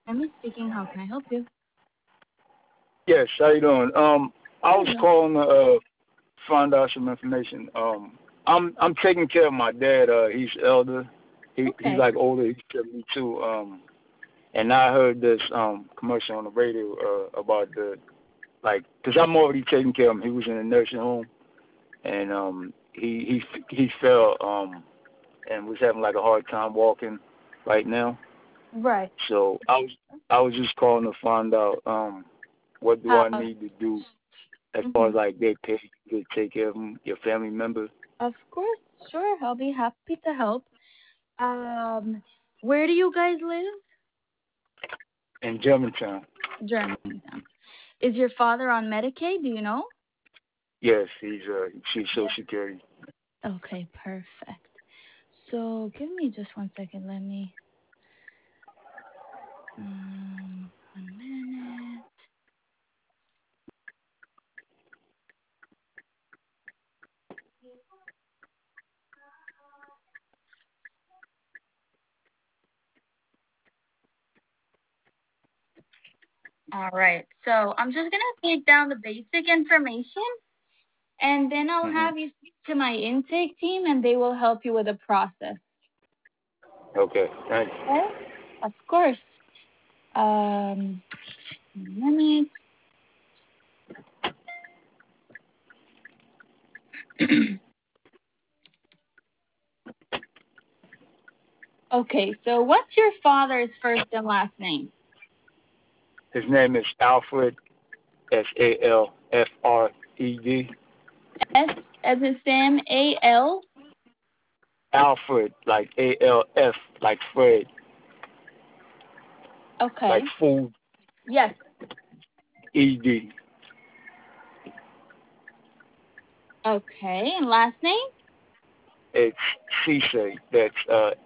Emmy speaking. How can I help you? Yes, how you doing? I was Hello. calling to find out some information. I'm taking care of my dad. He's elder. He's Okay. like older. He's 72. And I heard this commercial on the radio about the like, cause I'm already taking care of him. He was in a nursing home, and he fell and was having like a hard time walking right now. Right. So I was just calling to find out what do I Uh, need to do as far as mhm. like they pay you to take care of them, your family member Of course. Sure. I'll be happy to help. Um, where do you guys live? in Germantown. Germantown. Is your father on Medicaid? Do you know? Yes, she's Social Yes. Security. Okay. Perfect. So give me just one second. Let me. 1 minute. All right. So I'm just gonna take down the basic information, and then I'll Hmm. have you speak to my intake team, and they will help you with the process. Okay, thank Okay? you. Of course. Um, 1 minute. Okay. So what's your father's first and last name? His name is Alfred, Salfred. S as in Sam. A L. Alfred, like ALF, like Fred, like Okay. food. Yes. ED. Okay. And last name? It's Cisse. That's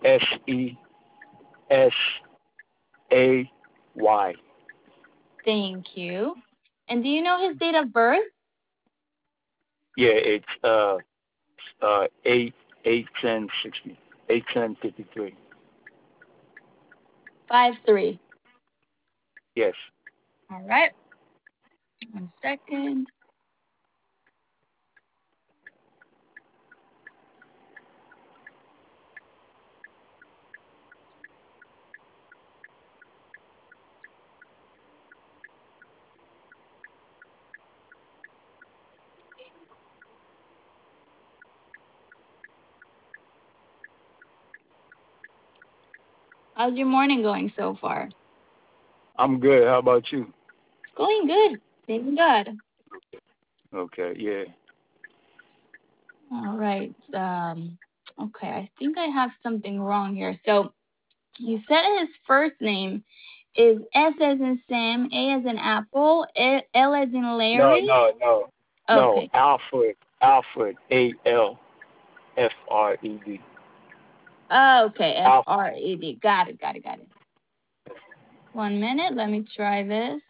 Sesay. Thank you. And do you know his date of birth? Yeah, it's 8/10/60, 8/10/53. 5'3". Yes. All right. 1 second. How's your morning going so far? I'm good. How about you? It's going good. Thank God. Okay. Yeah. All right. Okay, I think I have something wrong here. So you said his first name is S as in Sam, A as in Apple, L as in No, Larry. no, no, no. Okay. Alfred. Alfred. Alfred. Okay, Alfred. FRED. Got it, got it, got it. 1 minute. Let me try this.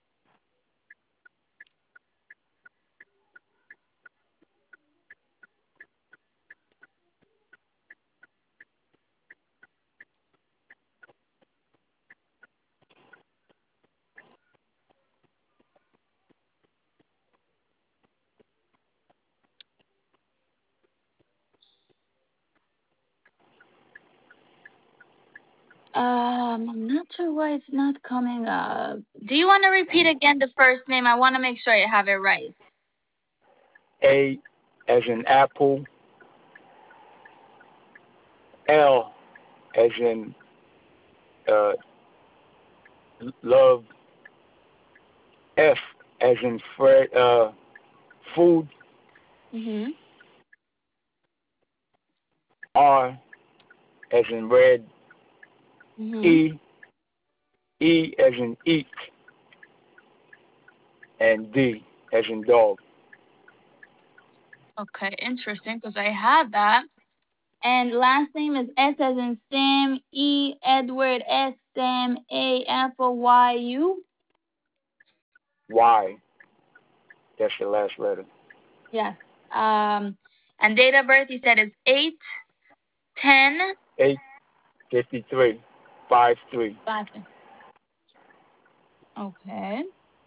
I'm not sure why it's not coming up. Do you want to repeat again the first name? I want to make sure I have it right. A as in apple. L as in uh, love. F as in Fred. Food. Mm-hmm. R as in red. Mm-hmm. E. E as in eat. And D as in dog. Okay, interesting because I had that. And last name is S as in Sam, E Edward, S Sam, A Apple, Y U. Y. That's the last letter. Yes. And date of birth you said is 8/10. 8/53. 5/3. 5. Okay.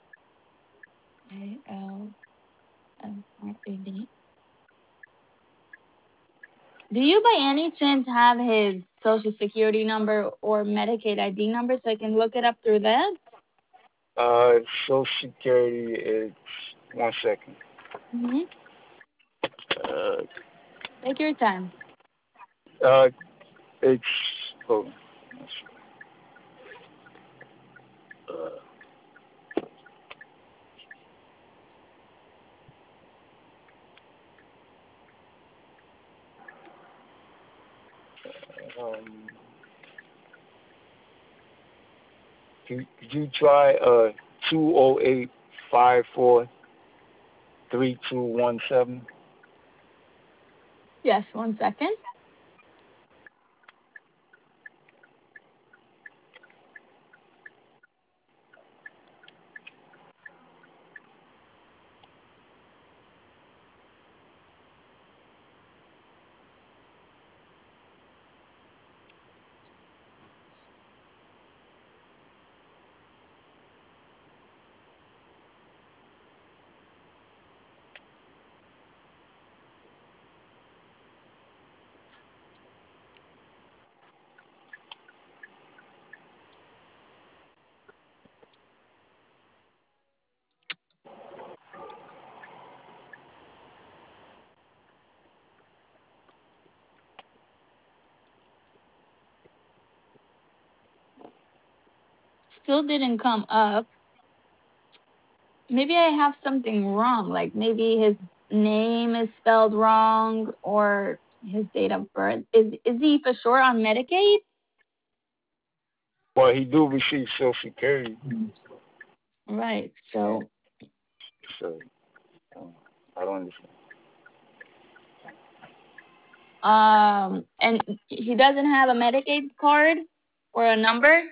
ALFRAD. Do you by any chance have his social security number or Medicaid ID number so I can look it up through that? Social Security is 1 second. Mm-hmm. Uh, Take your time. uh, it's hold on. Um, could you try 208-54-3217? Yes, 1 second. Still didn't come up. Maybe I have something wrong. Like maybe his name is spelled wrong or his date of birth. Is he for sure on Medicaid? Well, he do receive Social Security, Right. So so I don't understand. and he doesn't have a Medicaid card or a number?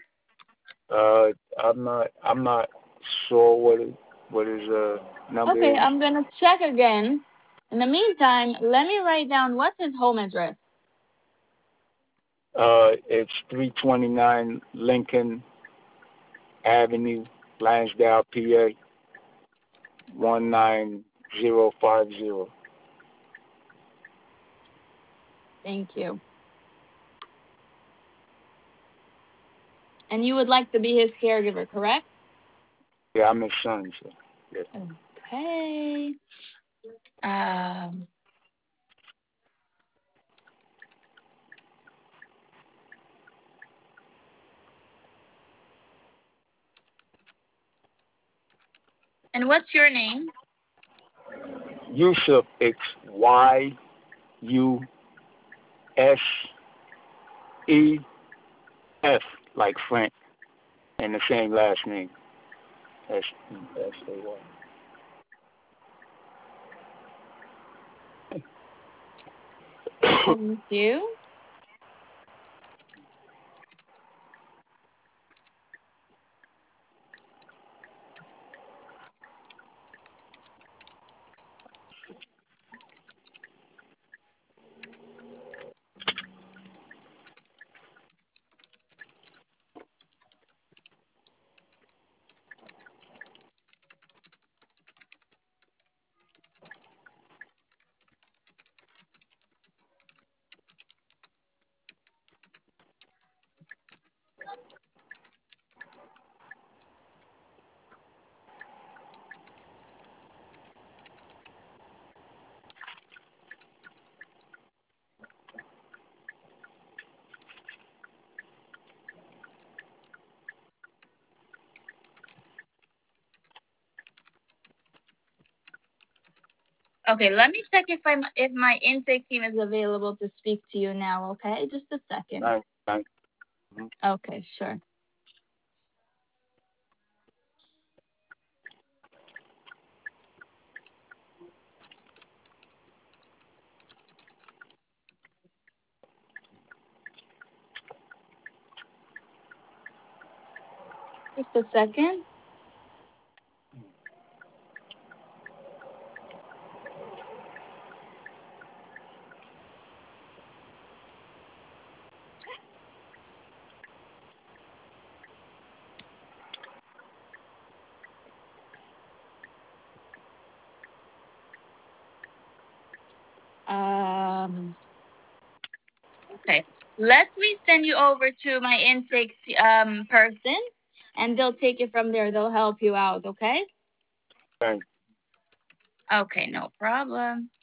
I'm not sure what his number Okay, is. I'm gonna check again. In the meantime, let me write down what's his home address. It's 329 Lincoln Avenue, Lansdale, PA 19050. Thank you. And you would like to be his caregiver, correct? Yeah, I'm his son, so yeah. Okay. Um, and what's your name? Yusuf, it's YUSEF, like Frank, and the same last name. S-E-S-A-Y. Thank you. Okay, let me check if my intake team is available to speak to you now. Okay, just a second. Thank Okay, sure. Just a second. Okay. Let me send you over to my intake person, and they'll take it from there. They'll help you out. Okay. Thank Okay. No problem.